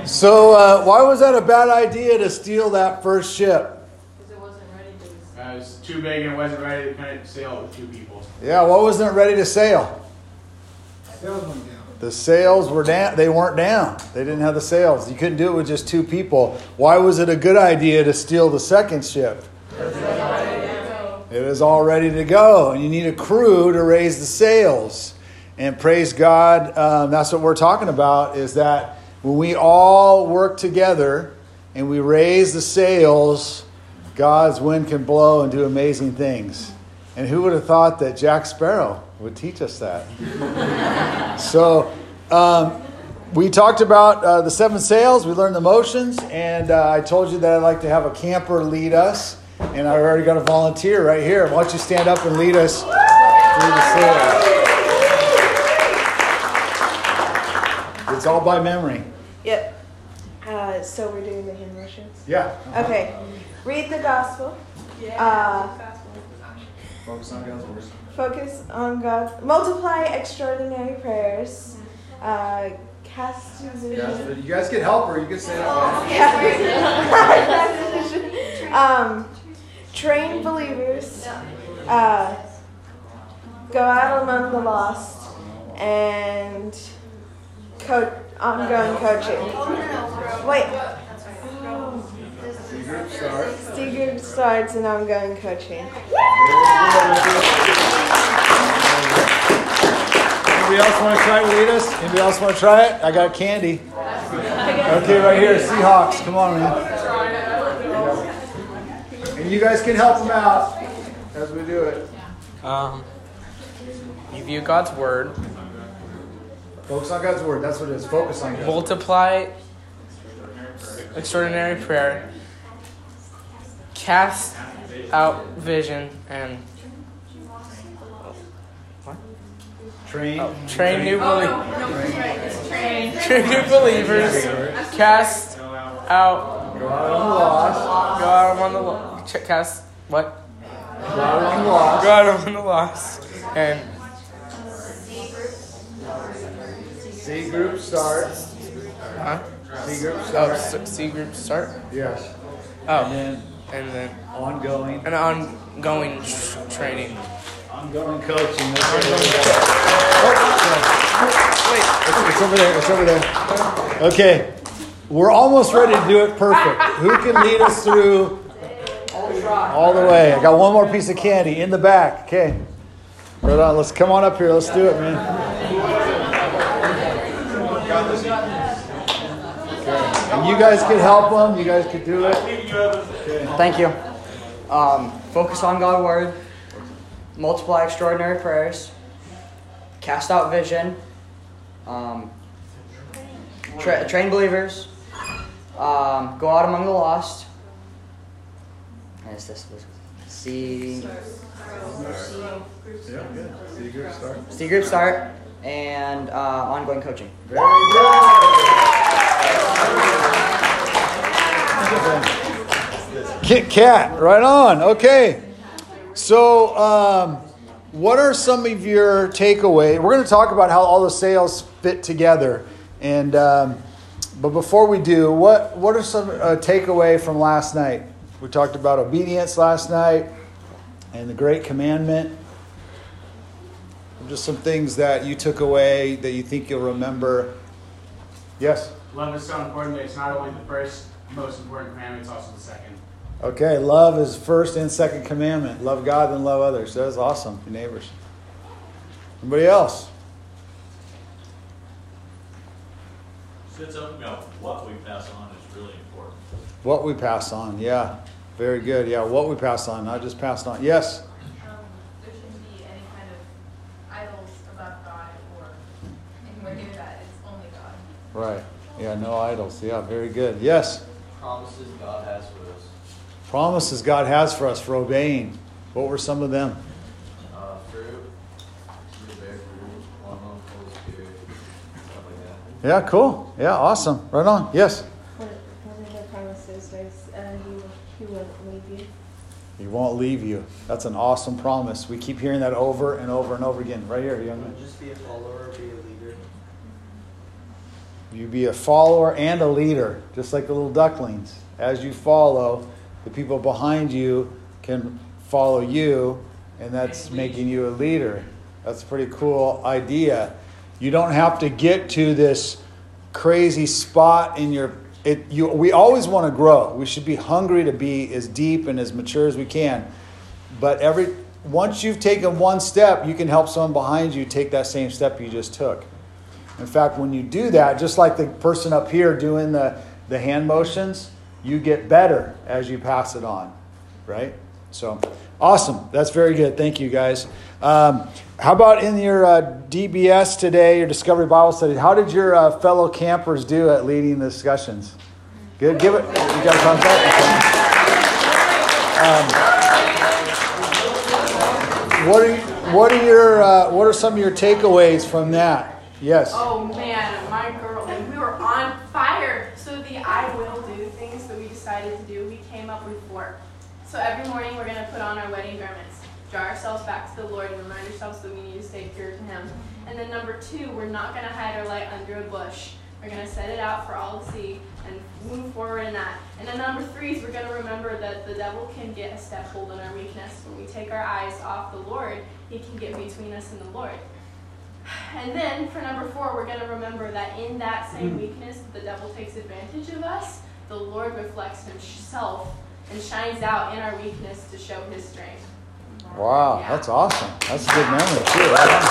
So why was that a bad idea to steal that first ship? Because it wasn't ready to. It was too big and it wasn't ready to kind of sail with two people. Yeah, what wasn't ready to sail? Sails went down. The sails were down. They weren't down. They didn't have the sails. You couldn't do it with just two people. Why was it a good idea to steal the second ship? It was all ready to go. And you need a crew to raise the sails. And praise God, that's what we're talking about, is that when we all work together and we raise the sails, God's wind can blow and do amazing things. And who would have thought that Jack Sparrow would teach us that? So we talked about the 7 sails. We learned the motions. And I told you that I'd like to have a camper lead us. And I already got a volunteer right here. Why don't you stand up and lead us through the sails? It's all by memory. Yep. So we're doing the hand motions? Yeah. Okay. Read the gospel. Focus on God's word. Focus on God. Multiply extraordinary prayers. Cast your vision. You guys can help her. You can say it all. Train believers. Go out among the lost. And ongoing coaching. Wait. C group starts and ongoing coaching. Anybody else want to try to lead us? Anybody else want to try it? I got candy. Okay, right here. Seahawks. Come on, man. And you guys can help them out as we do it. You view God's word. Focus on God's word. That's what it is. Focus on God's word. Multiply extraordinary prayer. Cast out vision and train new believers. Cast out. Go out on the lost. Go out on the lost. Cast what? Go out on the lost. Go out on the lost. And C group start. huh? C group start. Oh, C group start. Yes. Oh, And then ongoing. an ongoing training. Ongoing coaching. It's over there. It's over there. Okay. We're almost ready to do it perfect. Who can lead us through all the way? I got one more piece of candy in the back. Okay. Right on. Let's come on up here. Let's do it, man. And you guys can help them. You guys can do it. Okay. Thank you. Focus on God's word. Multiply extraordinary prayers. Cast out vision. Train believers. Go out among the lost. And it's this. C group start. And ongoing coaching. Very good. Kit Kat, right on. Okay. So, what are some of your takeaways? We're going to talk about how all the sails fit together. And but before we do, what are some takeaway from last night? We talked about obedience last night and the great commandment. Just some things that you took away that you think you'll remember. Yes? Love is so important that it's not only the first most important commandment, it's also the second. Okay, love is first and second commandment. Love God and love others. That's awesome. Your neighbors. Anybody else? Said something about what we pass on is really important. What we pass on, yeah. Very good. Yeah, what we pass on, not just passed on. Yes? There shouldn't be any kind of idols about God or anywhere near that. It's only God. Right. Yeah, no idols. Yeah, very good. Yes? Promises God has for us. Promises God has for us for obeying. What were some of them? Fruit, bear fruit, one on Holy Spirit, stuff like that. Yeah, cool. Yeah, awesome. Right on. Yes? One of the promises was he won't leave you. He won't leave you. That's an awesome promise. We keep hearing that over and over and over again. Right here, young man. Just be a follower, be a leader. You be a follower and a leader, just like the little ducklings. As you follow, the people behind you can follow you, and that's making you a leader. That's a pretty cool idea. You don't have to get to this crazy spot in your... we always want to grow. We should be hungry to be as deep and as mature as we can. But once you've taken one step, you can help someone behind you take that same step you just took. In fact, when you do that, just like the person up here doing the hand motions, you get better as you pass it on, right? So, awesome. That's very good. Thank you, guys. How about in your DBS today, your Discovery Bible Study, how did your fellow campers do at leading the discussions? Good? Give it. You got a thumbs up? What are some of your takeaways from that? Yes. Oh man, my girl, and we were on fire. So the I will do things that we decided to do, we came up with 4. So every morning we're going to put on our wedding garments, draw ourselves back to the Lord, and remind ourselves that we need to stay pure to Him. And then number 2, we're not going to hide our light under a bush. We're going to set it out for all to see and move forward in that. And then number 3 is we're going to remember that the devil can get a step hold on our weakness. When we take our eyes off the Lord, he can get between us and the Lord. And then for number 4, we're going to remember that in that same weakness, the devil takes advantage of us. The Lord reflects Himself and shines out in our weakness to show His strength. Wow, Yeah. that's awesome. That's a good memory, too.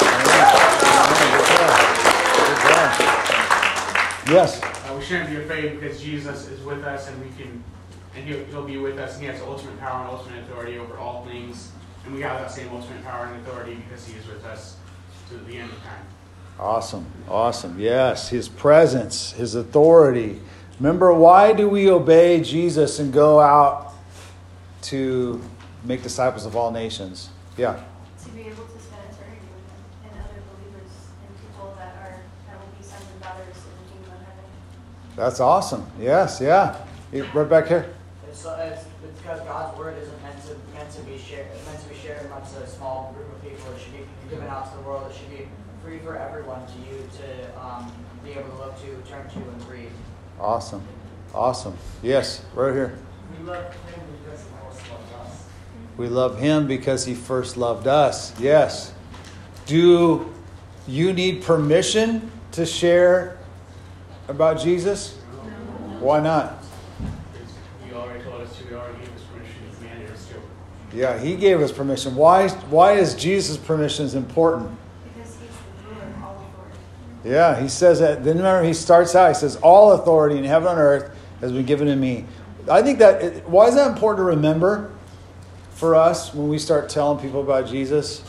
Good job. Yes. We shouldn't be afraid because Jesus is with us, and He'll be with us, and He has ultimate power and ultimate authority over all things. And we have that same ultimate power and authority because He is with us to the end of time. Awesome. Yes, His presence, His authority. Remember, why do we obey Jesus and go out to make disciples of all nations? Yeah. To be able to spend eternity with Him and other believers and people that will be sons and daughters in the kingdom of heaven. That's awesome. Yes, yeah. Right back here. It's because God's word isn't meant to be shared. It's meant to be shared amongst a small group of people. It should be given out to the world. It should be free for everyone to be able to look to, turn to, and read. Awesome. Yes, right here. We love Him because He first loved us. We love Him because He first loved us. Yes. Do you need permission to share about Jesus? Why not? He already told us to. He already gave us permission. He commanded us to. Yeah, He gave us permission. Why is Jesus' permission important? Because He's the ruler of all authority. Yeah, He says that. Then remember, He starts out, He says, all authority in heaven and earth has been given to me. I think why is that important to remember for us when we start telling people about Jesus?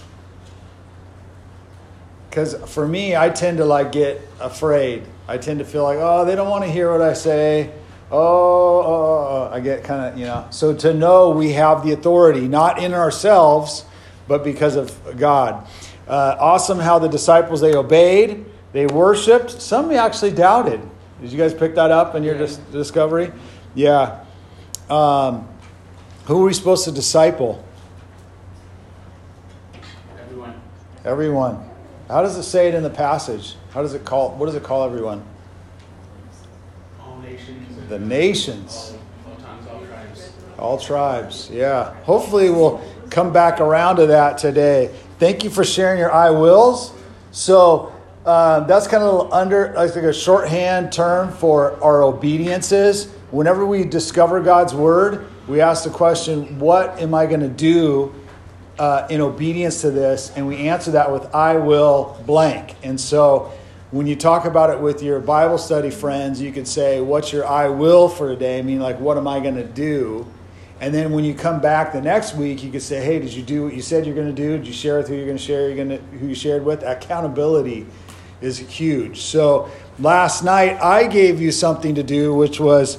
Because for me, I tend to get afraid. I tend to feel like, oh, they don't want to hear what I say. I get kind of, So to know we have the authority, not in ourselves, but because of God. Awesome how the disciples, they obeyed, they worshiped. Some actually doubted. Did you guys pick that up in your discovery? Yeah. Who are we supposed to disciple? Everyone. How does it say it in the passage? What does it call everyone? All nations. The nations. All tongues, all tribes. All tribes. Yeah. Hopefully we'll come back around to that today. Thank you for sharing your I wills. So that's kind of a shorthand term for our obediences. Whenever we discover God's word, we ask the question, what am I going to do in obedience to this? And we answer that with I will blank. And so when you talk about it with your Bible study friends, you could say, what's your I will for today? I mean, what am I going to do? And then when you come back the next week, you could say, hey, did you do what you said you're going to do? Did you share with who you're going to share? Who you shared with? Accountability is huge. So last night I gave you something to do, which was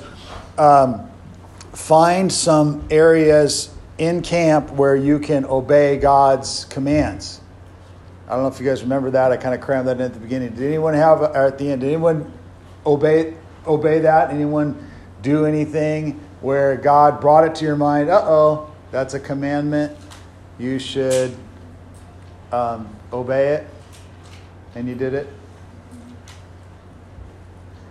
find some areas in camp where you can obey God's commands. I don't know if you guys remember that. I kind of crammed that in at the beginning. Did anyone at the end, did anyone obey that? Anyone do anything where God brought it to your mind? That's a commandment. You should obey it. And you did it?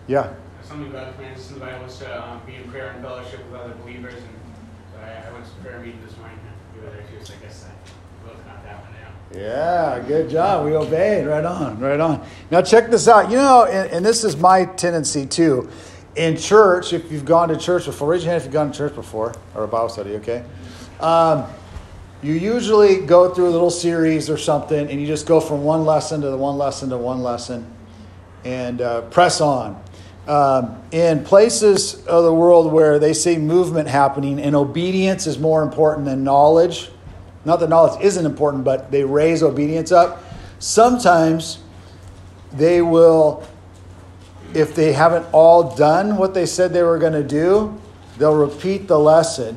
Yeah. Something God commands in the Bible is to be in prayer and fellowship with other believers. And so I went to prayer meeting this morning. You were there too, so I guess I will not that one now. Yeah, good job. We obeyed. Right on, right on. Now check this out. You know, and this is my tendency too. In church, if you've gone to church before, raise your hand if you've gone to church before, or a Bible study, okay? You usually go through a little series or something, and you just go from one lesson to one lesson to one lesson, and press on. In places of the world where they see movement happening and obedience is more important than knowledge, not that knowledge isn't important, but they raise obedience up, sometimes they will, if they haven't all done what they said they were going to do, they'll repeat the lesson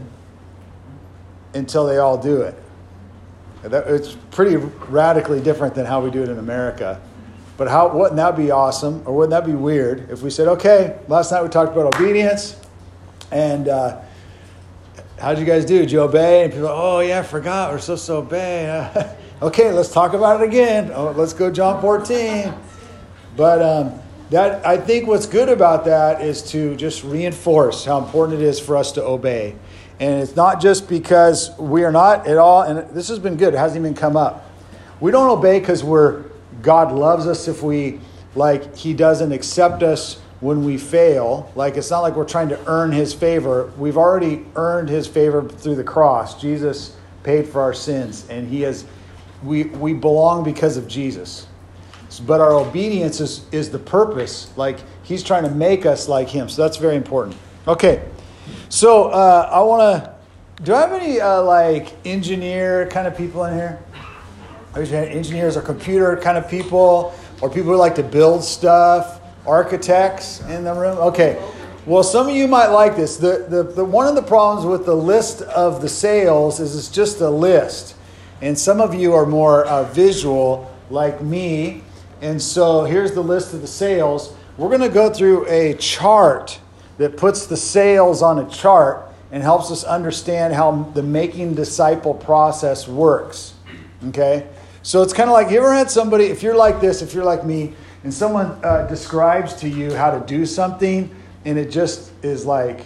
until they all do it. It's pretty radically different than how we do it in America. But wouldn't that be awesome? Or wouldn't that be weird if we said, okay, last night we talked about obedience. And how'd you guys do? Did you obey? And people, oh yeah, I forgot. We're supposed to obey. Okay, let's talk about it again. Oh, let's go John 14. But that I think what's good about that is to just reinforce how important it is for us to obey. And it's not just because we are not at all, and this has been good, it hasn't even come up. We don't obey because God loves us if He doesn't accept us when we fail. Like, it's not like we're trying to earn His favor. We've already earned His favor through the cross. Jesus paid for our sins, and we belong because of Jesus. But our obedience is the purpose. Like, He's trying to make us like Him. So that's very important. Okay. So I want to, do I have any engineer kind of people in here? Engineers or computer kind of people, or people who like to build stuff, architects in the room? Okay. Well, some of you might like this. The one of the problems with the list of the sales is it's just a list. And some of you are more visual like me. And so here's the list of the sales. We're going to go through a chart that puts the sales on a chart and helps us understand how the making disciple process works. Okay? So it's kind of like, you ever had somebody, if you're like this, if you're like me, and someone describes to you how to do something, and it just is like,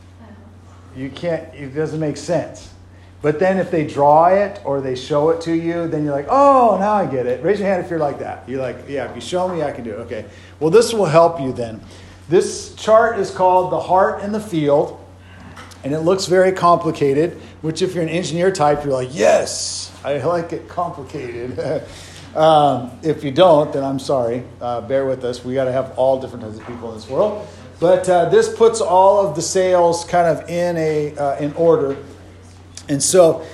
it doesn't make sense. But then if they draw it or they show it to you, then you're like, oh, now I get it. Raise your hand if you're like that. You're like, yeah, if you show me, I can do it. Okay. Well, this will help you then. This chart is called The Heart in the Field, and it looks very complicated, which if you're an engineer type, you're like, yes, I like it complicated. If you don't, then I'm sorry. Bear with us. We got to have all different types of people in this world. But this puts all of the sales kind of in order. And so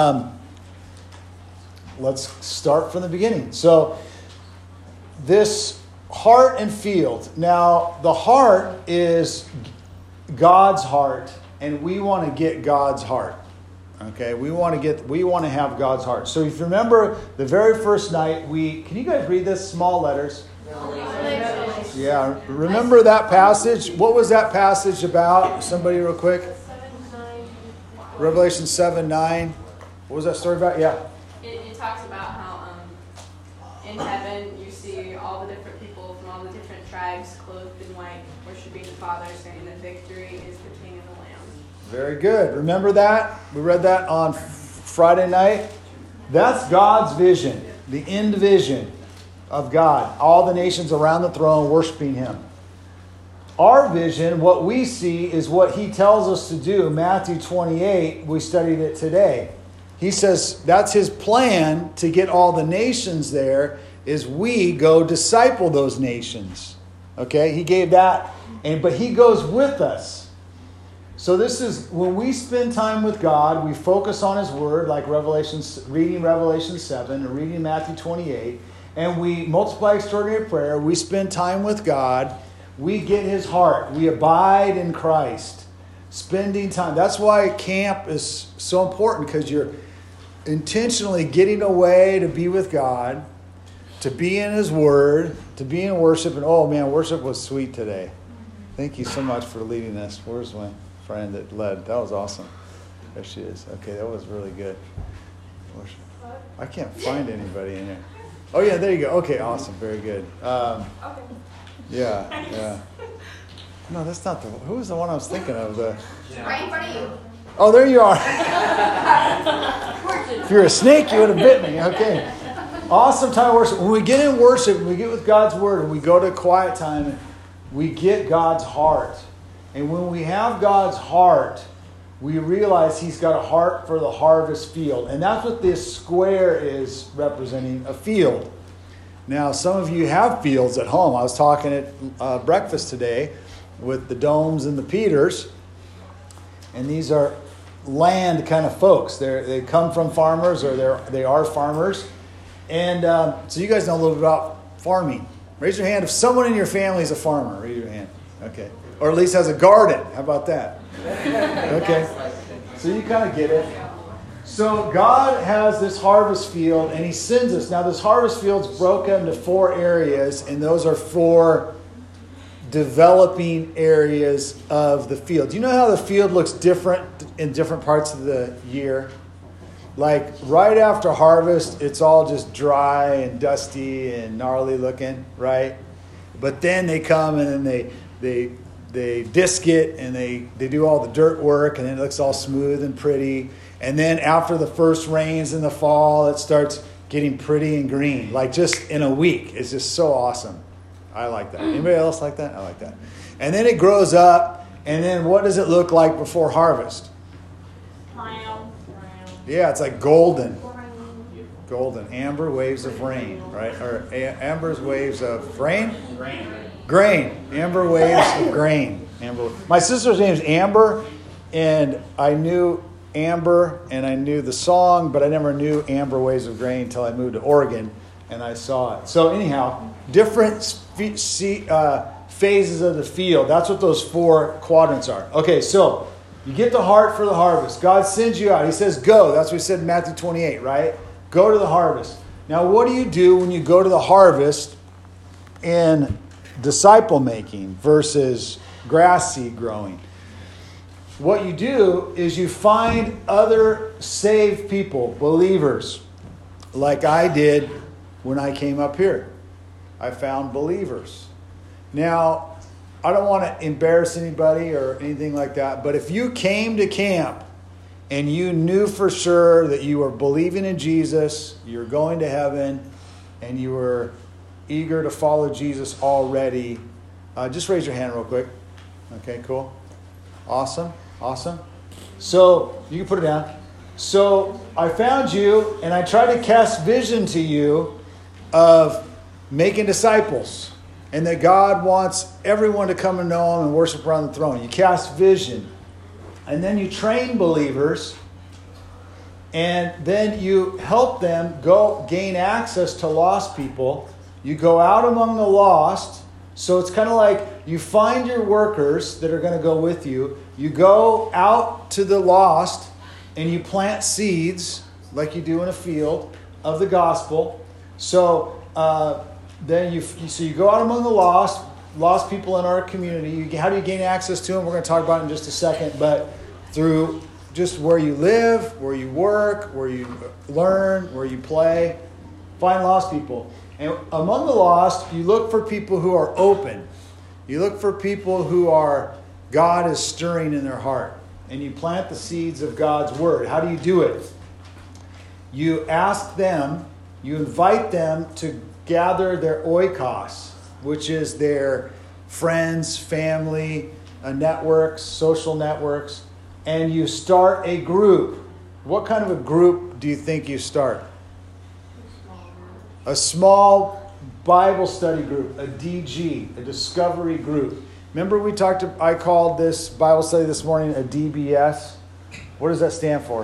let's start from the beginning. So this heart and field. Now, the heart is God's heart, and we want to get God's heart. Okay, we want to have God's heart. So if you remember the very first night, can you guys read this? Small letters. Yeah, remember that passage? What was that passage about? Somebody real quick. Revelation 7:9. What was that story about? Yeah. It talks about how in heaven you see all the different people from all the different tribes clothed in white, worshiping the Father, saying that victory is the King and the Lamb. Very good. Remember that? We read that on Friday night. That's God's vision, the end vision of God. All the nations around the throne worshiping Him. Our vision, what we see, is what He tells us to do. Matthew 28, we studied it today. He says that's His plan to get all the nations there, is we go disciple those nations. Okay? He gave that, but He goes with us. So this is, when we spend time with God, we focus on His Word, like reading Revelation 7 or reading Matthew 28, and we multiply extraordinary prayer. We spend time with God. We get His heart. We abide in Christ. Spending time. That's why camp is so important, because you're intentionally getting away to be with God, to be in His Word, to be in worship. And oh man, worship was sweet today. Thank you so much for leading us. Where's my friend that led? That was awesome. There she is. Okay, that was really good. Worship. I can't find anybody in there. Oh yeah, there you go. Okay, awesome. Very good. Yeah. No, that's not the. Who was the one I was thinking of? Right in front of you. Oh, there you are. If you're a snake, you would have bit me. Okay. Awesome time of worship. When we get in worship, when we get with God's word, and we go to quiet time, we get God's heart. And when we have God's heart, we realize He's got a heart for the harvest field. And that's what this square is representing, a field. Now, some of you have fields at home. I was talking at breakfast today with the Domes and the Peters. And these are land kind of folks. They come from farmers, or they are farmers. And so you guys know a little bit about farming. Raise your hand if someone in your family is a farmer. Raise your hand. Okay. Or at least has a garden. How about that? Okay. So you kind of get it. So God has this harvest field, and He sends us. Now this harvest field's broken into 4 areas, and those are 4 developing areas of the field. Do you know how the field looks different in different parts of the year? Like right after harvest, it's all just dry and dusty and gnarly looking, right? But then they come and then they disc it and they do all the dirt work, and then it looks all smooth and pretty. And then after the first rains in the fall, it starts getting pretty and green. Like just in a week. It's just so awesome. I like that. Anybody else like that? I like that. And then it grows up, and then what does it look like before harvest? Yeah, it's like golden. Golden. Amber waves of rain, right? Or amber's waves of rain? Grain. Amber waves of grain. Amber. My sister's name is Amber, and I knew Amber, and I knew the song, but I never knew Amber Waves of Grain until I moved to Oregon, and I saw it. So anyhow, different phases of the field. That's what those 4 quadrants are. Okay, so you get the heart for the harvest. God sends you out. He says, go. That's what He said in Matthew 28, right? Go to the harvest. Now, what do you do when you go to the harvest in disciple making versus grass seed growing? What you do is you find other saved people, believers, like I did when I came up here. I found believers. Now, I don't want to embarrass anybody or anything like that, but if you came to camp and you knew for sure that you were believing in Jesus, you're going to heaven, and you were eager to follow Jesus already, just raise your hand real quick. Okay, cool. Awesome. So, you can put it down. So, I found you, and I tried to cast vision to you of making disciples, and that God wants everyone to come and know Him and worship around the throne. You cast vision, and then you train believers, and then you help them go gain access to lost people. You go out among the lost. So it's kind of like you find your workers that are going to go with you. You go out to the lost and you plant seeds like you do in a field of the gospel. So then you go out among the lost people in our community. How do you gain access to them? We're going to talk about it in just a second. But through just where you live, where you work, where you learn, where you play, find lost people. And among the lost, you look for people who are open. You look for people who are, God is stirring in their heart. And you plant the seeds of God's word. How do you do it? You ask them, you invite them to gather their oikos, which is their friends, family, networks, social networks, and you start a group. What kind of a group do you think you start? A small Bible study group, a DG, a discovery group. Remember I called this Bible study this morning a DBS? What does that stand for?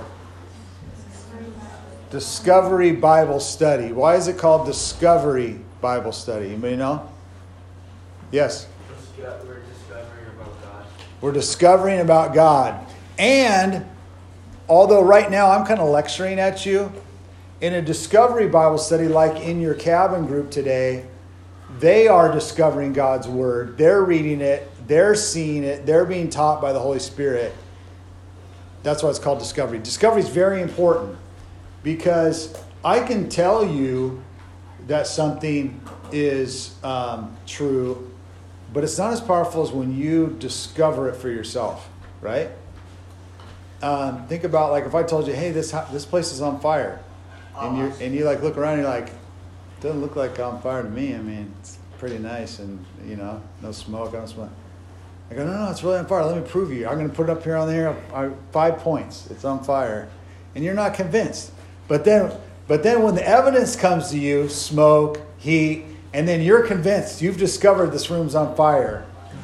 Discovery Bible Study. Why is it called Discovery Bible Study? Anybody know? Yes? We're discovering about God. We're discovering about God. And although right now I'm kind of lecturing at you, in a Discovery Bible Study like in your cabin group today, they are discovering God's Word. They're reading it. They're seeing it. They're being taught by the Holy Spirit. That's why it's called Discovery. Discovery is very important because I can tell you that something is true, But it's not as powerful as when you discover it for yourself, right? Think about, like, if I told you, hey, this place is on fire. And you like look around and you're like, doesn't look like on fire to me. I mean, it's pretty nice and, no smoke, I don't smell. I go, no, it's really on fire. Let me prove you. I'm going to put it up here on there. 5 points. It's on fire. And you're not convinced. But then when the evidence comes to you, smoke, heat, and then you're convinced, you've discovered this room's on fire.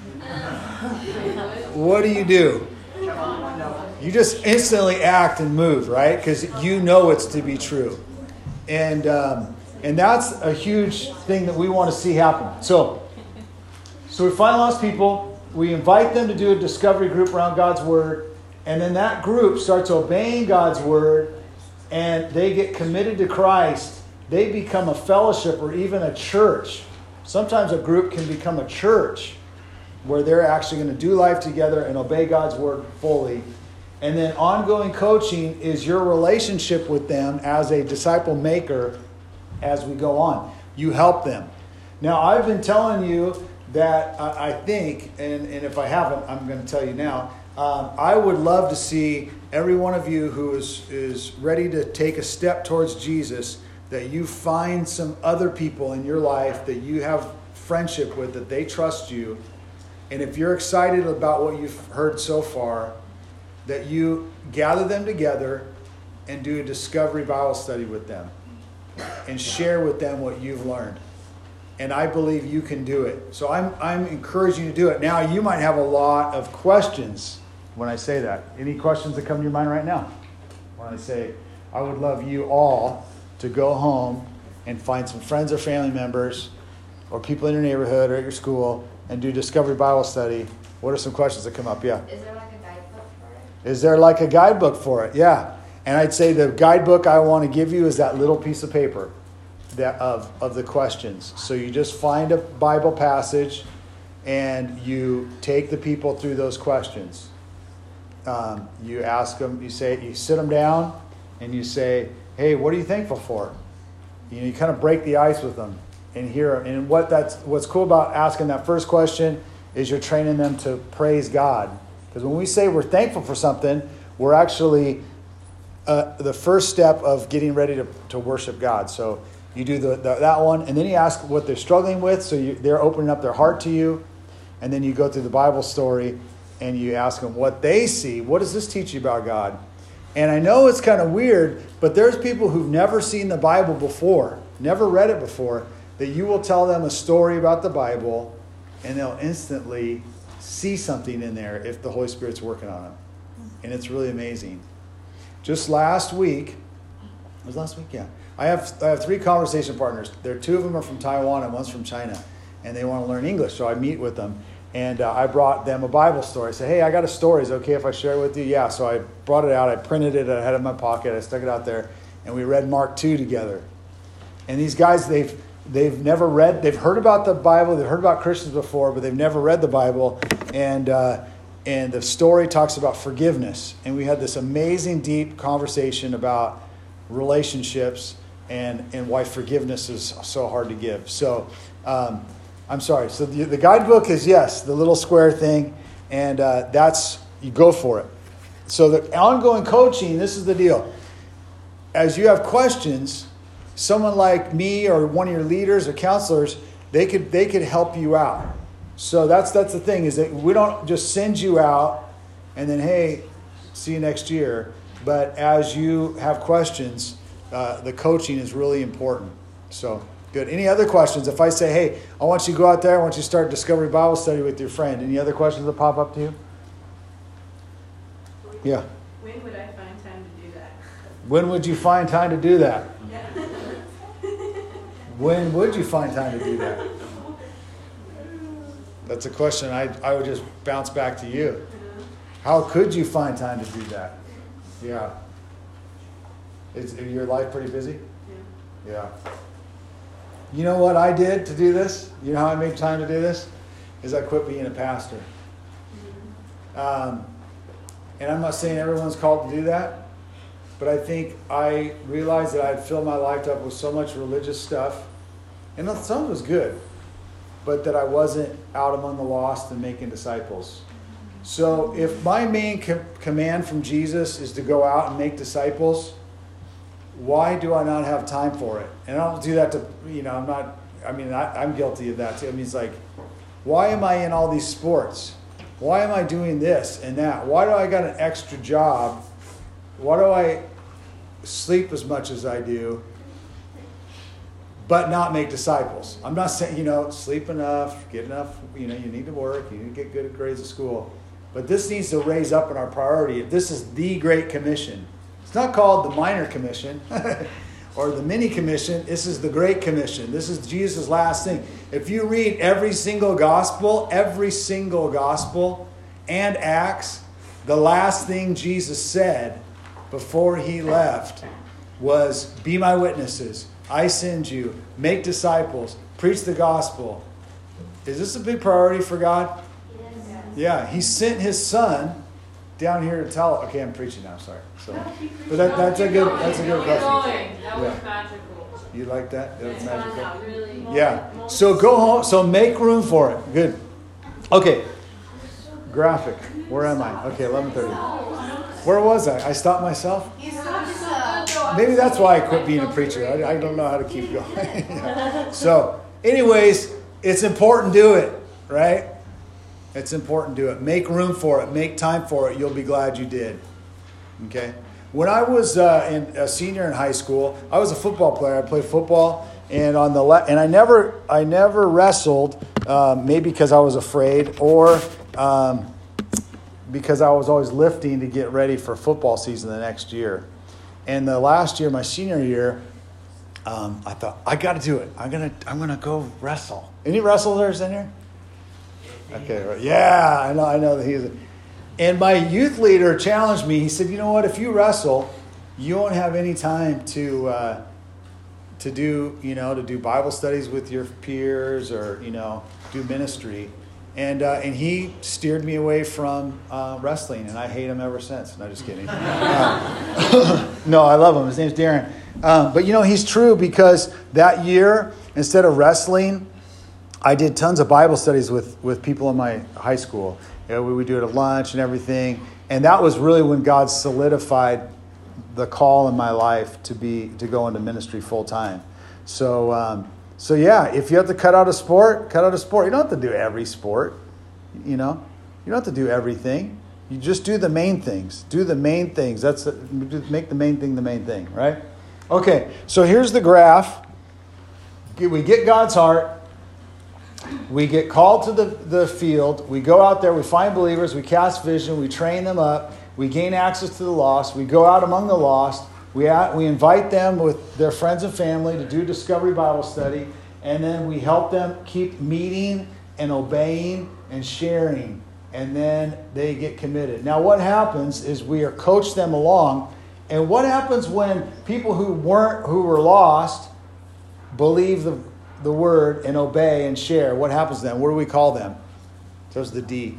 What do? You just instantly act and move, right? Because you know it's to be true. And that's a huge thing that we want to see happen. So we find lost people. We invite them to do a discovery group around God's Word. And then that group starts obeying God's Word. And they get committed to Christ. They become a fellowship or even a church. Sometimes a group can become a church where they're actually going to do life together and obey God's Word fully. And then ongoing coaching is your relationship with them as a disciple maker as we go on. You help them. Now, I've been telling you that I think, and if I haven't, I'm going to tell you now, I would love to see every one of you who is ready to take a step towards Jesus, that you find some other people in your life that you have friendship with, that they trust you. And if you're excited about what you've heard so far, that you gather them together and do a discovery Bible study with them and share with them what you've learned. And I believe you can do it. So I'm encouraging you to do it. Now, you might have a lot of questions when I say that. Any questions that come to your mind right now? When I say, I would love you all to go home and find some friends or family members or people in your neighborhood or at your school and do Discovery Bible Study. What are some questions that come up? Yeah. Is there like a guidebook for it? Is there like a guidebook for it? Yeah. And I'd say the guidebook I want to give you is that little piece of paper of the questions. So you just find a Bible passage and you take the people through those questions. You ask them, you sit them down and you say, hey, what are you thankful for? You kind of break the ice with them and hear. And what's cool about asking that first question is you're training them to praise God. Because when we say we're thankful for something, we're actually the first step of getting ready to worship God. So you do that one, and then you ask what they're struggling with, so they're opening up their heart to you. And then you go through the Bible story, and you ask them what they see. What does this teach you about God? And I know it's kind of weird, but there's people who've never seen the Bible before, never read it before, that you will tell them a story about the Bible, and they'll instantly see something in there if the Holy Spirit's working on them. And it's really amazing. Just last week, it was last week, yeah. I have 3 conversation partners. 2 of them are from Taiwan and one's from China. And they want to learn English, so I meet with them. And I brought them a Bible story. I said, hey, I got a story. Is it okay if I share it with you? Yeah, so I brought it out. I printed it. I had it in my pocket. I stuck it out there. And we read Mark 2 together. And these guys, they've never read, they've heard about the Bible. They've heard about Christians before, but they've never read the Bible. And the story talks about forgiveness. And we had this amazing, deep conversation about relationships and why forgiveness is so hard to give. So, I'm sorry. So the guidebook is, yes, the little square thing. And you go for it. So the ongoing coaching, this is the deal. As you have questions, someone like me or one of your leaders or counselors, they could help you out. So that's the thing, is that we don't just send you out and then, hey, see you next year. But as you have questions, the coaching is really important. So, good. Any other questions? If I say, hey, I want you to go out there, I want you to start Discovery Bible Study with your friend. Any other questions that pop up to you? Yeah. When would I find time to do that? When would you find time to do that? Yeah. When would you find time to do that? That's a question I would just bounce back to you. How could you find time to do that? Yeah. Is your life pretty busy? Yeah. You know what I did to do this? You know how I made time to do this? Is I quit being a pastor. And I'm not saying everyone's called to do that, but I think I realized that I'd filled my life up with so much religious stuff, and some of it was good, but that I wasn't out among the lost and making disciples. So if my main command from Jesus is to go out and make disciples, why do I not have time for it? And I don't do that to, I'm guilty of that too. I mean, it's like, why am I in all these sports? Why am I doing this and that? Why do I got an extra job? Why do I sleep as much as I do, but not make disciples? I'm not saying, sleep enough, get enough, you need to work, you need to get good grades at school. But this needs to raise up in our priority. If this is the Great Commission, it's not called the Minor Commission or the Mini Commission. This is the Great Commission. This is Jesus' last thing. If you read every single gospel and Acts, the last thing Jesus said before he left was, be my witnesses. I send you. Make disciples. Preach the gospel. Is this a big priority for God? Yes. Yeah, he sent his son down here to tell. Okay, I'm preaching now. Sorry. So, but that's a good question. That was magical. You like that? That was magical. Really. Yeah. So go home. So make room for it. Good. Okay. Graphic. Where am I? Okay, 11:30. Where was I? I stopped myself. Maybe that's why I quit being a preacher. I don't know how to keep going. Yeah. So, anyways, it's important to do it, right? It's important to do it. Make room for it. Make time for it. You'll be glad you did. Okay? When I was a senior in high school, I was a football player. I played football, and I never wrestled, maybe because I was afraid, or because I was always lifting to get ready for football season the next year. And the last year, my senior year, I thought, I got to do it. I'm gonna go wrestle. Any wrestlers in here? Okay, right. Yeah, I know that he's. And my youth leader challenged me. He said, "You know what? If you wrestle, you won't have any time to do Bible studies with your peers or do ministry." And he steered me away from wrestling, and I hate him ever since. No, just kidding. No, I love him. His name's Darren. But he's true, because that year, instead of wrestling, I did tons of Bible studies with people in my high school. We would do it at lunch and everything. And that was really when God solidified the call in my life to go into ministry full time. So yeah, if you have to cut out a sport, cut out a sport. You don't have to do every sport. You don't have to do everything. You just do the main things. Do the main things. Make the main thing, right? Okay, so here's the graph. We get God's heart. We get called to the field. We go out there. We find believers. We cast vision. We train them up. We gain access to the lost. We go out among the lost. We invite them with their friends and family to do Discovery Bible Study. And then we help them keep meeting and obeying and sharing. And then they get committed. Now what happens is we coach them along. And what happens when people who were lost believe the word and obey and share? What happens then? What do we call them? There's the D.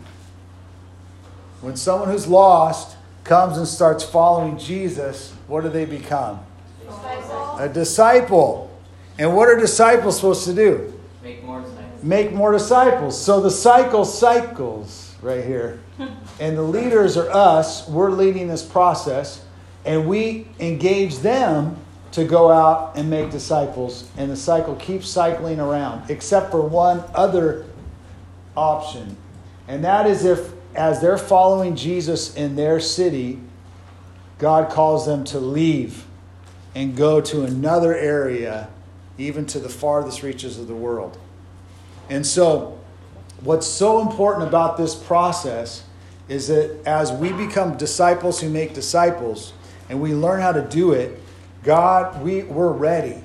When someone who's lost comes and starts following Jesus, what do they become? A disciple. And what are disciples supposed to do? Make more disciples. Make more disciples. So the cycle cycles right here. And the leaders are us. We're leading this process. And we engage them to go out and make disciples. And the cycle keeps cycling around, except for one other option. And that is if, as they're following Jesus in their city, God calls them to leave and go to another area, even to the farthest reaches of the world. And so, what's so important about this process is that as we become disciples who make disciples, and we learn how to do it, we're ready.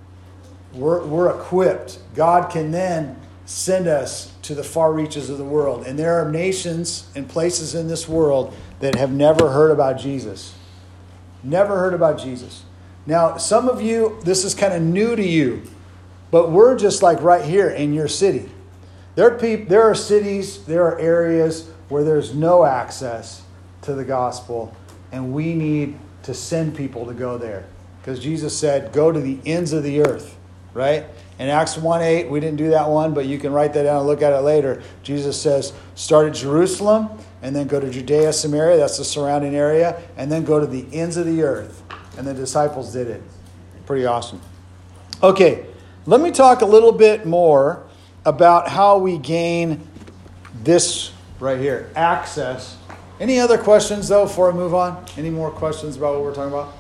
We're equipped. God can then send us to the far reaches of the world. And there are nations and places in this world that have never heard about Jesus. Never heard about Jesus. Now, some of you, this is kind of new to you, but we're just like right here in your city. There are cities, there are areas where there's no access to the gospel, and we need to send people to go there. Because Jesus said, go to the ends of the earth. right? In Acts 1:8, we didn't do that one, but you can write that down and look at it later. Jesus says, start at Jerusalem, and then go to Judea, Samaria, that's the surrounding area, and then go to the ends of the earth. And the disciples did it. Pretty awesome. Okay, let me talk a little bit more about how we gain this right here, access. Any other questions, though, before I move on? Any more questions about what we're talking about?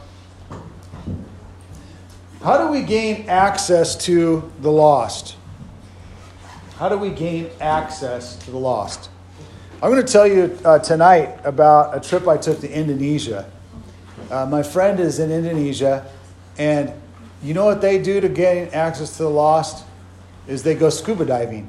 How do we gain access to the lost? How do we gain access to the lost? I'm going to tell you tonight about a trip I took to Indonesia. My friend is in Indonesia, and you know what they do to gain access to the lost? Is they go scuba diving.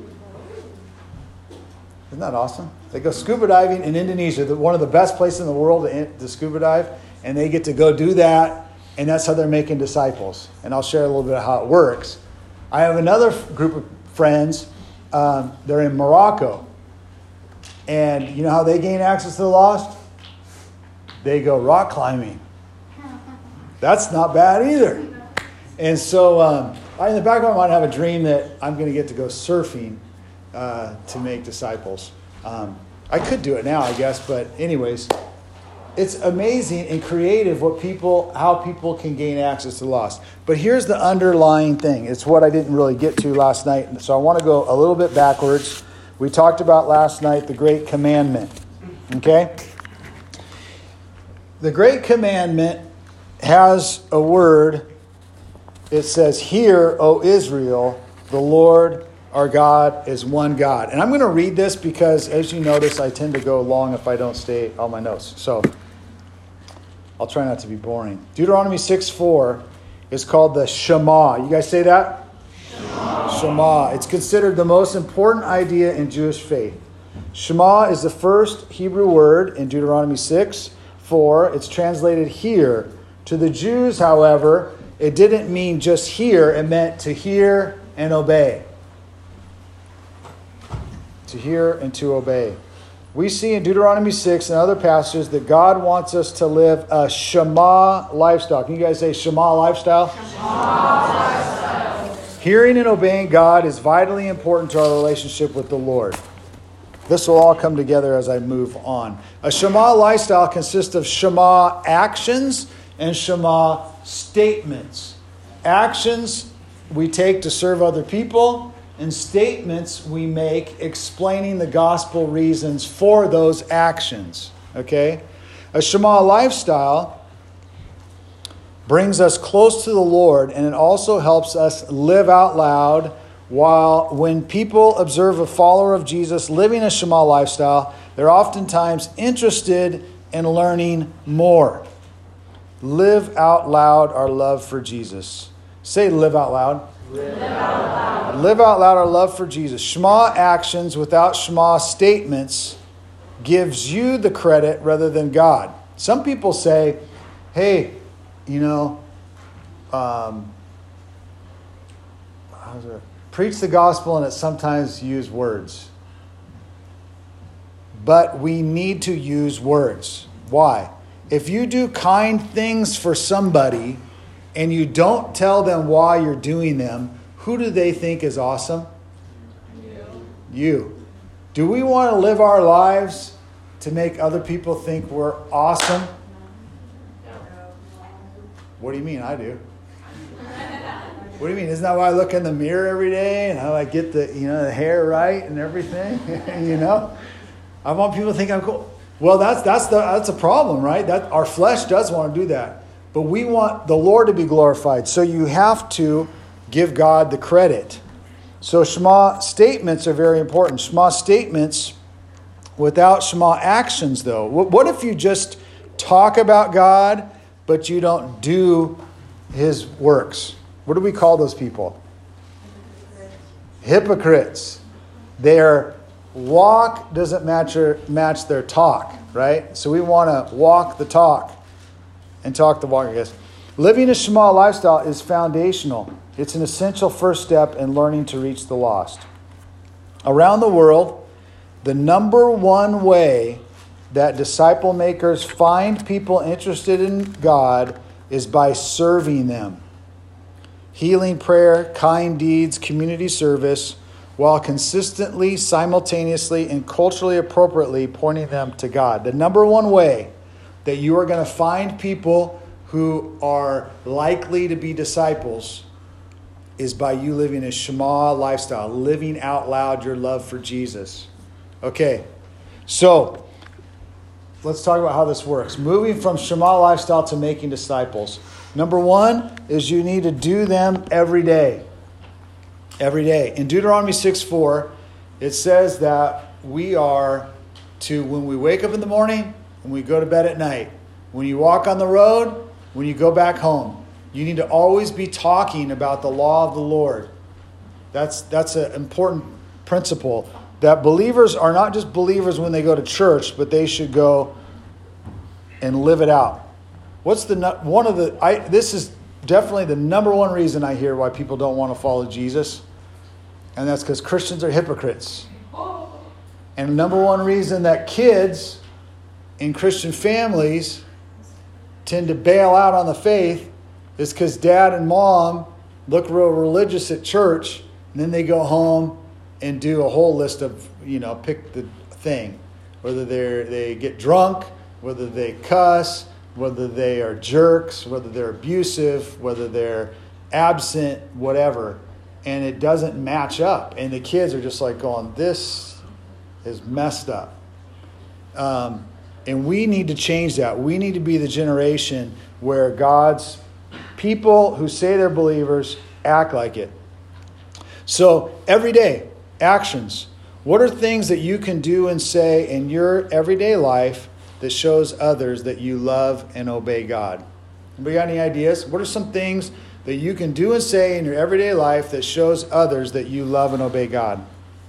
Isn't that awesome? They go scuba diving in Indonesia, one of the best places in the world to scuba dive, and they get to go do that. And that's how they're making disciples. And I'll share a little bit of how it works. I have another group of friends. They're in Morocco. And you know how they gain access to the lost? They go rock climbing. That's not bad either. And so in the back of my mind, I have a dream that I'm going to get to go surfing to make disciples. I could do it now, I guess. But anyways, it's amazing and creative how people can gain access to the lost. But here's the underlying thing. It's what I didn't really get to last night. So I want to go a little bit backwards. We talked about last night the Great Commandment. Okay? The Great Commandment has a word. It says, "Hear, O Israel, the Lord our God is one God." And I'm going to read this because, as you notice, I tend to go long if I don't stay on my notes. So I'll try not to be boring. Deuteronomy 6:4 is called the Shema. You guys say that? Shema. It's considered the most important idea in Jewish faith. Shema is the first Hebrew word in Deuteronomy 6:4. It's translated hear. To the Jews, however, it didn't mean just hear. It meant to hear and obey. To hear and to obey. We see in Deuteronomy 6 and other passages that God wants us to live a Shema lifestyle. Can you guys say Shema lifestyle? Shema lifestyle. Hearing and obeying God is vitally important to our relationship with the Lord. This will all come together as I move on. A Shema lifestyle consists of Shema actions and Shema statements. Actions we take to serve other people, and statements we make explaining the gospel reasons for those actions. Okay? A Shema lifestyle brings us close to the Lord, and it also helps us live out loud. When people observe a follower of Jesus living a Shema lifestyle, they're oftentimes interested in learning more. Live out loud our love for Jesus. Say live out loud. Live out loud. Live out loud our love for Jesus. Shema actions without Shema statements gives you the credit rather than God. Some people say, hey, preach the gospel and it sometimes use words. But we need to use words. Why? If you do kind things for somebody and you don't tell them why you're doing them, who do they think is awesome? You. Do we want to live our lives to make other people think we're awesome? What do you mean? I do. What do you mean? Isn't that why I look in the mirror every day and how I get the hair right and everything? I want people to think I'm cool. Well, that's a problem, right? That our flesh does want to do that. But we want the Lord to be glorified. So you have to give God the credit. So Shema statements are very important. Shema statements without Shema actions, though. What if you just talk about God, but you don't do His works? What do we call those people? Hypocrites. Their walk doesn't match their talk, right? So we want to walk the talk and talk the walk, I guess. Living a Shema lifestyle is foundational. It's an essential first step in learning to reach the lost. Around the world, the number one way that disciple makers find people interested in God is by serving them. healing prayer, kind deeds, community service, while consistently, simultaneously, and culturally appropriately pointing them to God. The number one way that you are going to find people who are likely to be disciples is by you living a Shema lifestyle, living out loud your love for Jesus. Okay, so let's talk about how this works. Moving from Shema lifestyle to making disciples. Number one is you need to do them every day. Every day. In Deuteronomy 6:4, it says that we are to, when we wake up in the morning and we go to bed at night, when you walk on the road, when you go back home, you need to always be talking about the law of the Lord. That's an important principle. That believers are not just believers when they go to church, but they should go and live it out. This is definitely the number one reason I hear why people don't want to follow Jesus. And that's because Christians are hypocrites. And the number one reason that kids in Christian families tend to bail out on the faith is because dad and mom look real religious at church, and then they go home and do a whole list of, pick the thing. Whether they get drunk, whether they cuss, whether they are jerks, whether they're abusive, whether they're absent, whatever. And it doesn't match up. And the kids are just like going, this is messed up. And we need to change that. We need to be the generation where God's people who say they're believers act like it. So every day, actions. What are things that you can do and say in your everyday life that shows others that you love and obey God? Anybody got any ideas? What are some things that you can do and say in your everyday life that shows others that you love and obey God?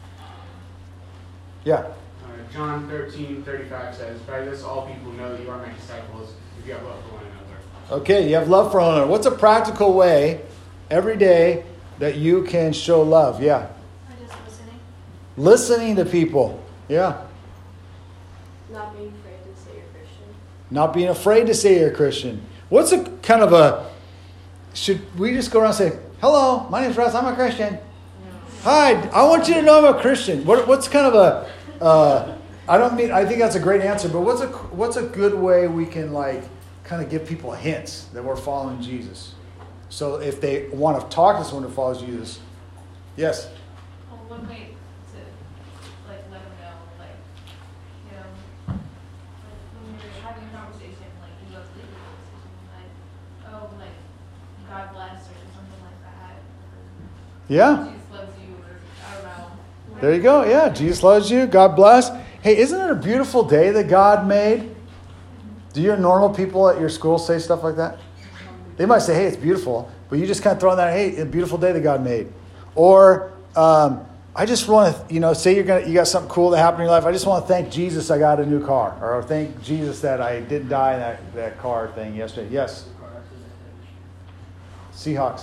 Yeah. John 13:35 says, "By this all people know that you are my disciples, if you have love for one another." Okay, you have love for one another. What's a practical way every day that you can show love? Yeah. Just listening. Listening to people. Yeah. Not being afraid to say you're Christian. Not being afraid to say you're a Christian. What's a kind of a... Should we just go around and say, hello, my name's Russ, I'm a Christian. No. Hi, I want you to know I'm a Christian. What's kind of a... I think that's a great answer, but what's a good way we can kind of give people hints that we're following Jesus? So if they want to talk to someone who follows Jesus. Yes? Well, one way to let them know, when you're having a conversation, you go to the conversation, God bless or something like that. Yeah. Jesus loves you, or I don't know. There you go. Yeah, Jesus loves you. God bless. Hey, isn't it a beautiful day that God made? Do your normal people at your school say stuff like that? They might say, hey, it's beautiful. But you just kind of throw in that, hey, a beautiful day that God made. Or I just want to, say you got something cool that happened in your life. I just want to thank Jesus I got a new car. Or thank Jesus that I didn't die in that car thing yesterday. Yes? Seahawks.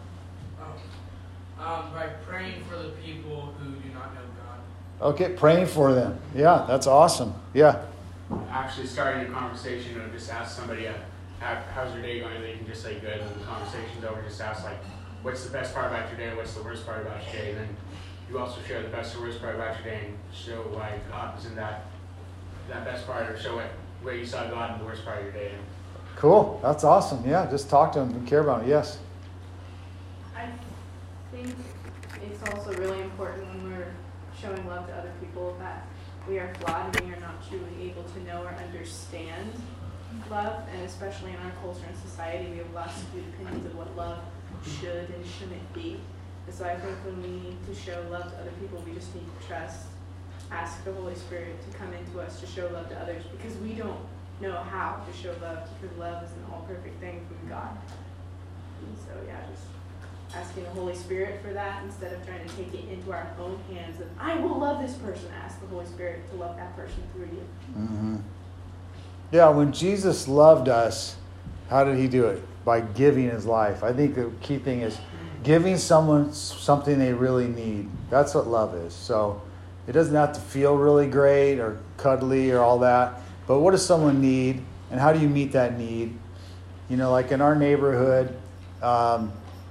By praying for the people who do not know God. Okay, praying for them. Yeah, that's awesome. Yeah. Actually starting a conversation or just ask somebody, how's your day going? They can just say good, and the conversation's over. Just ask, what's the best part about your day? What's the worst part about your day? And then you also share the best or worst part about your day and show why God was in that best part, or show where you saw God in the worst part of your day. Cool. That's awesome. Yeah, just talk to them and care about them. Yes? I think it's also really important when we're showing love to other people that we are flawed and we are not truly able to know or understand love, and especially in our culture and society, we have lots of good opinions of what love should and shouldn't be. And so I think when we need to show love to other people, we just need to trust, ask the Holy Spirit to come into us to show love to others, because we don't know how to show love, because love is an all-perfect thing from God. And so just asking the Holy Spirit for that instead of trying to take it into our own hands of, I will love this person. Ask the Holy Spirit to love that person through you. Mm-hmm. Yeah, when Jesus loved us, how did he do it? By giving his life. I think the key thing is giving someone something they really need. That's what love is. So it doesn't have to feel really great or cuddly or all that. But what does someone need, and how do you meet that need? Like in our neighborhood,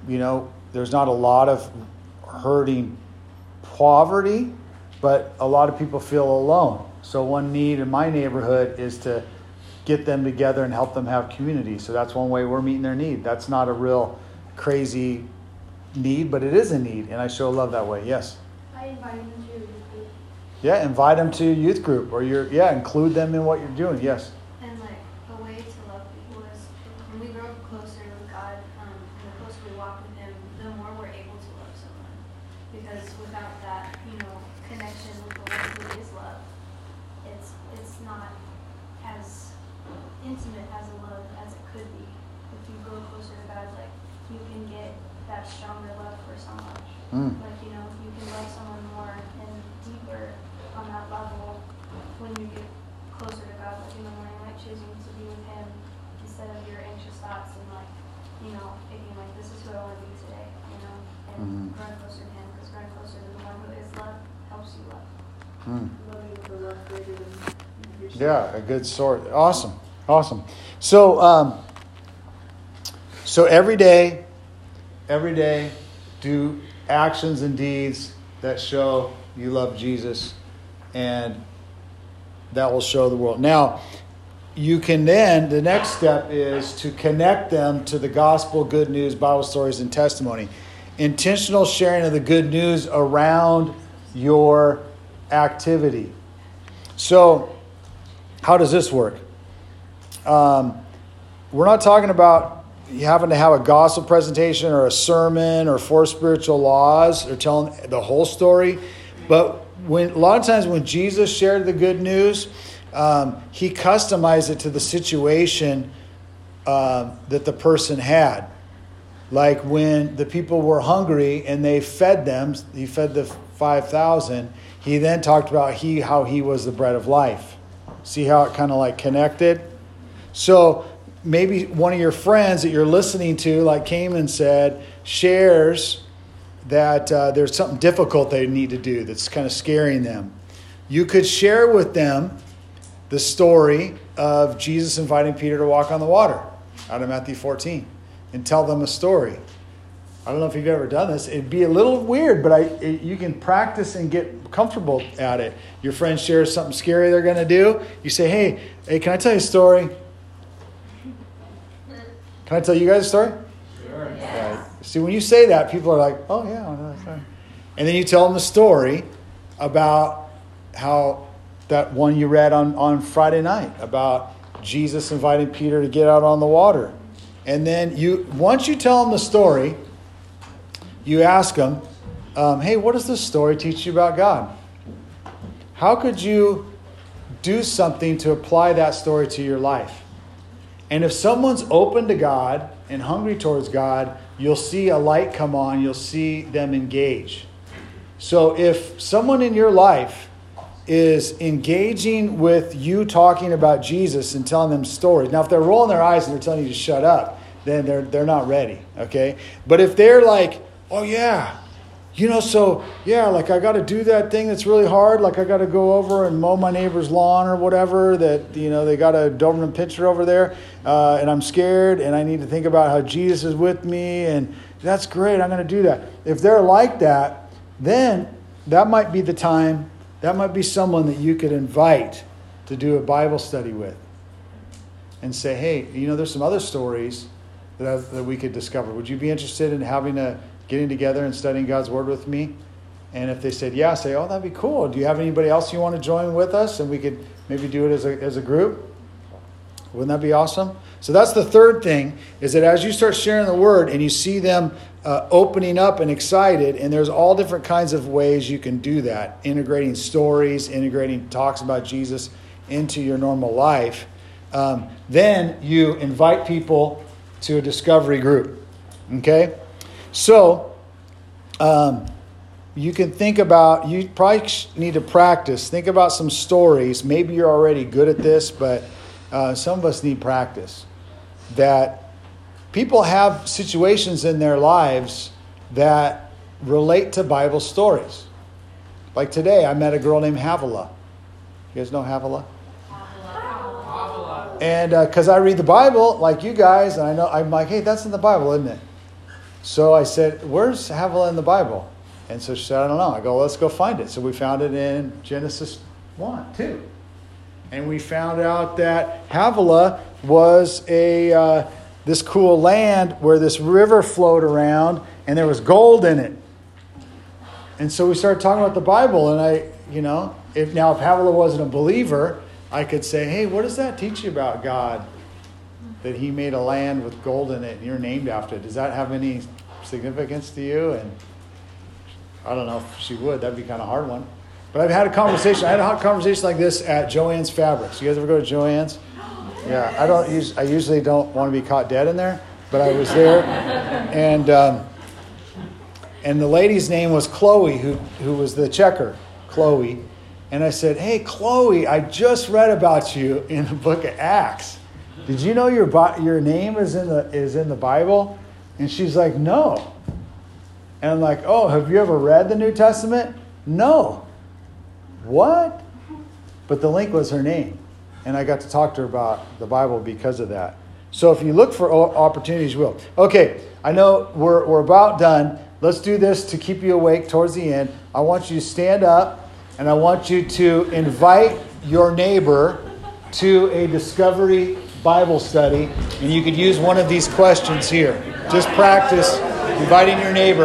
there's not a lot of hurting poverty, but a lot of people feel alone. So one need in my neighborhood is to get them together and help them have community. So that's one way we're meeting their need. That's not a real crazy need, but it is a need, and I show love that way. Yes? I invite them to youth group. Yeah, invite them to youth group, or include them in what you're doing. Yes? And like a way to love people is when we grow closer with God, and the closer we walk with Him, the more we're able to love someone. Because without that, connection with the one who is love, it's not as intimate as a love as it could be. If you grow closer to God, like you can get that stronger love for someone. Like you can love someone more and deeper on that level when you get closer to God, like in the morning, like choosing to be with Him instead of your anxious thoughts and thinking like this is who I want to be today, and growing closer to Him, because growing closer to the one who is love helps you love. Loving with a love greater than yourself. Yeah, a good sort. Awesome. So every day, do actions and deeds that show you love Jesus, and that will show the world. Now, you can then, the next step is to connect them to the gospel, good news, Bible stories, and testimony. Intentional sharing of the good news around your activity. So, how does this work? We're not talking about you having to have a gospel presentation or a sermon or 4 spiritual laws or telling the whole story. But a lot of times when Jesus shared the good news, He customized it to the situation that the person had. Like when the people were hungry and they fed them, He fed the 5,000. He then talked about how He was the bread of life. See how it kind of like connected? So maybe one of your friends that you're listening to, like Cayman said, shares that there's something difficult they need to do that's kind of scaring them. You could share with them the story of Jesus inviting Peter to walk on the water out of Matthew 14 and tell them a story. I don't know if you've ever done this. It'd be a little weird, but you can practice and get comfortable at it. Your friend shares something scary they're going to do. You say, hey, can I tell you a story? Can I tell you guys a story? Sure. Right. See, when you say that, people are like, oh, yeah. No, that's fine. And then you tell them the story about how that one you read on Friday night about Jesus inviting Peter to get out on the water. And then once you tell them the story, you ask them, hey, what does this story teach you about God? How could you do something to apply that story to your life? And if someone's open to God and hungry towards God, you'll see a light come on. You'll see them engage. So if someone in your life is engaging with you talking about Jesus and telling them stories. Now, if they're rolling their eyes and they're telling you to shut up, then they're not ready, okay? But if they're like, oh, yeah, like I got to do that thing that's really hard. Like I got to go over and mow my neighbor's lawn or whatever that, they got a Doberman Pinscher over there. And I'm scared and I need to think about how Jesus is with me. And that's great. I'm going to do that. If they're like that, then that might be the time. That might be someone that you could invite to do a Bible study with. And say, hey, there's some other stories that we could discover. Would you be interested in getting together and studying God's Word with me? And if they said, yeah, say, oh, that'd be cool. Do you have anybody else you want to join with us? And we could maybe do it as a group. Wouldn't that be awesome? So that's the third thing, is that as you start sharing the Word and you see them opening up and excited, and there's all different kinds of ways you can do that, integrating stories, integrating talks about Jesus into your normal life, then you invite people to a discovery group. Okay? So, you can think about, you probably need to practice. Think about some stories. Maybe you're already good at this, but some of us need practice. That people have situations in their lives that relate to Bible stories. Like today, I met a girl named Havilah. You guys know Havilah? And because I read the Bible like you guys, and I'm like, hey, that's in the Bible, isn't it? So I said, where's Havilah in the Bible? And so she said, I don't know. I go, let's go find it. So we found it in Genesis 1, 2. And we found out that Havilah was this cool land where this river flowed around and there was gold in it. And so we started talking about the Bible, and if Havilah wasn't a believer, I could say, hey, what does that teach you about God? That he made a land with gold in it and you're named after it. Does that have any significance to you? And I don't know if she would. That'd be kind of a hard one. But I had a conversation like this at Joann's Fabrics. You guys ever go to Joann's? Yeah, I usually don't want to be caught dead in there, but I was there. And the lady's name was Chloe, who was the checker, Chloe. And I said, hey, Chloe, I just read about you in the book of Acts. Did you know your name is in the Bible? And she's like, no. And I'm like, oh, have you ever read the New Testament? No. What? But the link was her name. And I got to talk to her about the Bible because of that. So if you look for opportunities, you will. Okay, I know we're about done. Let's do this to keep you awake towards the end. I want you to stand up, and I want you to invite your neighbor to a Discovery Bible study. And you could use one of these questions here. Just practice inviting your neighbor.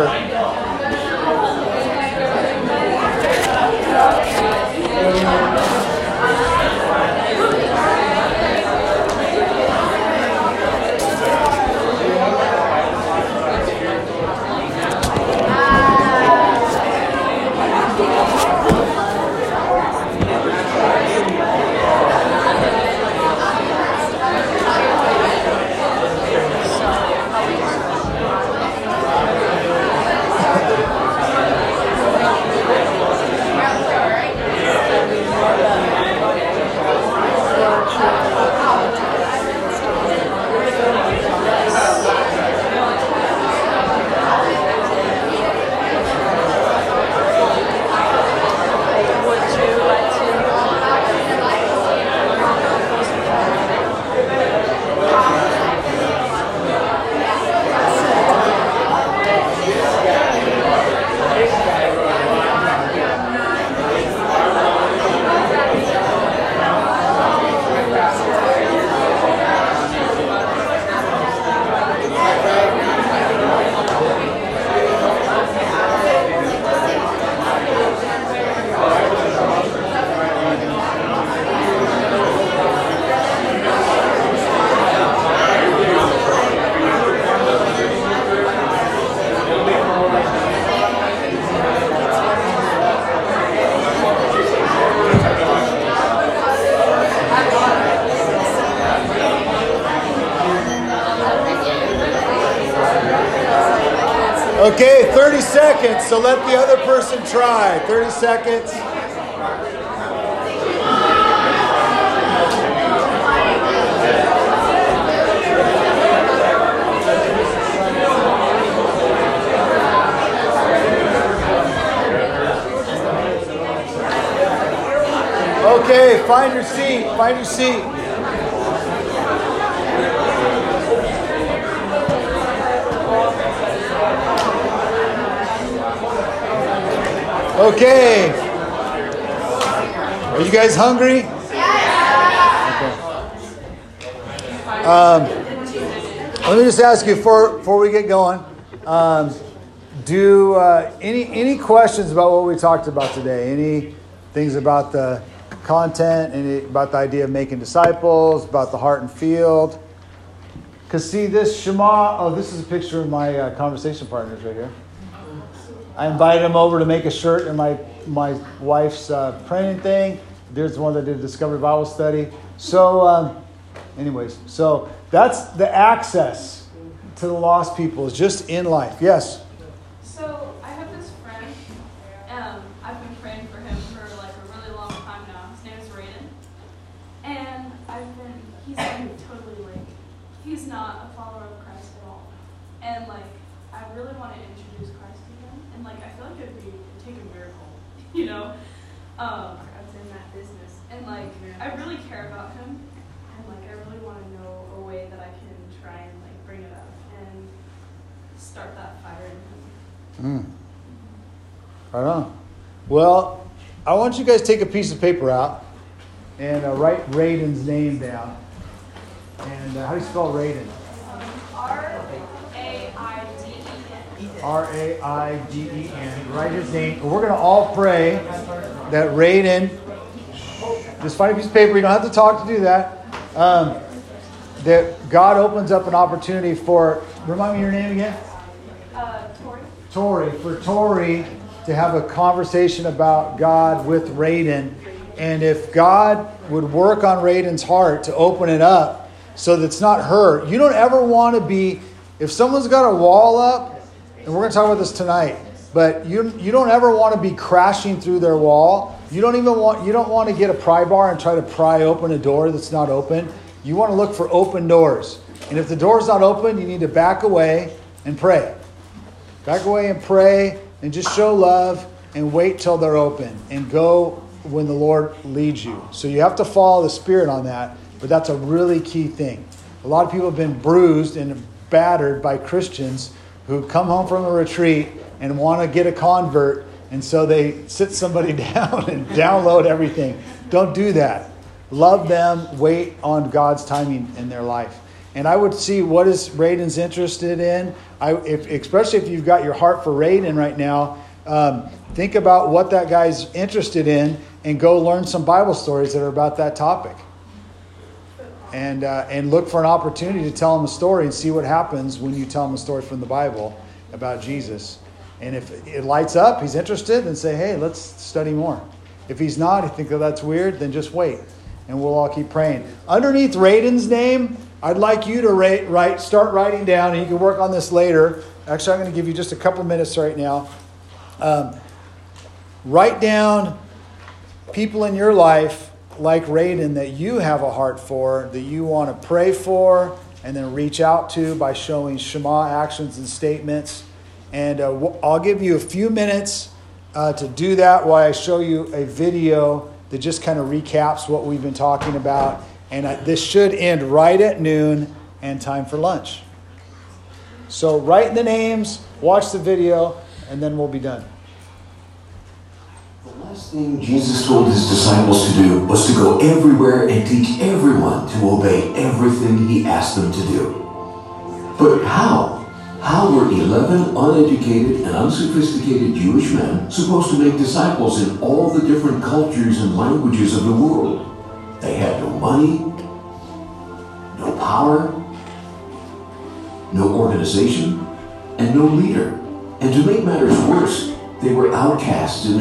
Okay, 30 seconds, so let the other person try. 30 seconds. Okay, find your seat. Find your seat. Okay. Are you guys hungry? Okay. Let me just ask you before we get going. Any questions about what we talked about today? Any things about the content? Any about the idea of making disciples? About the heart and field? Because see, this Shema. Oh, this is a picture of my conversation partners right here. I invited them over to make a shirt in my wife's printing thing. There's the one that did Discovery Bible Study. So, anyways, so that's the access to the lost people is just in life. Yes? So, I have this friend. I've been praying for him for like a really long time now. His name is Raiden. And he's totally like, he's not a follower of Christ at all. And like, I really want to introduce Christ to him. And like, I feel like it'd take a miracle, you know? I was in that business. And like, I really care about him. And like, I really want to know a way that I can try and like bring it up. And start that fire in him. Right on. Well, I want you guys to take a piece of paper out and write Raiden's name down. And how do you spell Raiden? R-A-I-D-E-N. R-A-I-D-E-N. Write his name. We're going to all pray that Raiden, just find a piece of paper. You don't have to talk to do that. That God opens up an opportunity for, remind me your name again? Tori. For Tori to have a conversation about God with Raiden. And if God would work on Raiden's heart to open it up so that it's not her. You don't ever want to be, if someone's got a wall up, and we're going to talk about this tonight, but you don't ever want to be crashing through their wall. You don't want to get a pry bar and try to pry open a door that's not open. You want to look for open doors. And if the door's not open, you need to back away and pray. Back away and pray and just show love and wait till they're open and go when the Lord leads you. So you have to follow the Spirit on that, but that's a really key thing. A lot of people have been bruised and battered by Christians who come home from a retreat and want to get a convert, and so they sit somebody down and download everything. Don't do that. Love them. Wait on God's timing in their life. And I would see what is Raiden's interested in. Especially if you've got your heart for Raiden right now, think about what that guy's interested in and go learn some Bible stories that are about that topic. And look for an opportunity to tell him a story and see what happens when you tell him a story from the Bible about Jesus. And if it lights up, he's interested, then say, hey, let's study more. If he's not, you think, oh, that's weird, then just wait. And we'll all keep praying. Underneath Raiden's name, I'd like you to start writing down, and you can work on this later. Actually, I'm going to give you just a couple minutes right now. Write down people in your life like Raiden that you have a heart for, that you want to pray for, and then reach out to by showing Shema actions and statements. And I'll give you a few minutes to do that while I show you a video that just kind of recaps what we've been talking about. And this should end right at noon and time for lunch. So write the names, watch the video, and then we'll be done. The last thing Jesus told his disciples to do was to go everywhere and teach everyone to obey everything he asked them to do. But how? How were 11 uneducated and unsophisticated Jewish men supposed to make disciples in all the different cultures and languages of the world? They had no money, no power, no organization, and no leader. And to make matters worse, they were outcasts in